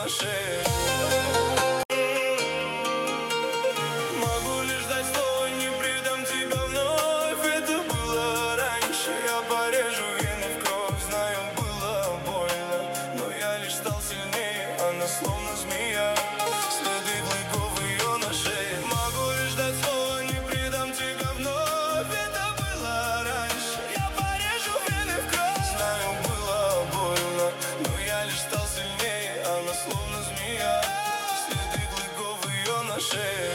на шее. Могу лишь дать слово, не предам тебя вновь. Это было раньше, я порежу вены в кровь. Знаю, было больно, но я лишь стал сильнее. Она словно змея, следы клыков ее на шее. Могу лишь дать слово, не предам тебя вновь. Это было раньше, я порежу вены в кровь. Знаю, было больно, но я лишь стал сильнее. Она словно змея, следы клыков ее на шее.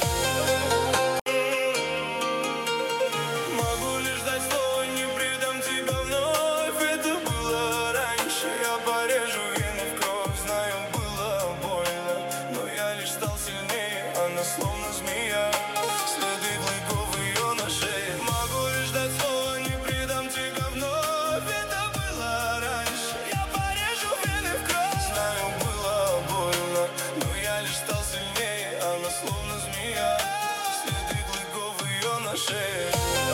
Могу лишь дать слово, не предам тебя вновь. Это было раньше, я порежу вены в кровь. Знаю, было больно, но я лишь стал сильнее. Она словно змея.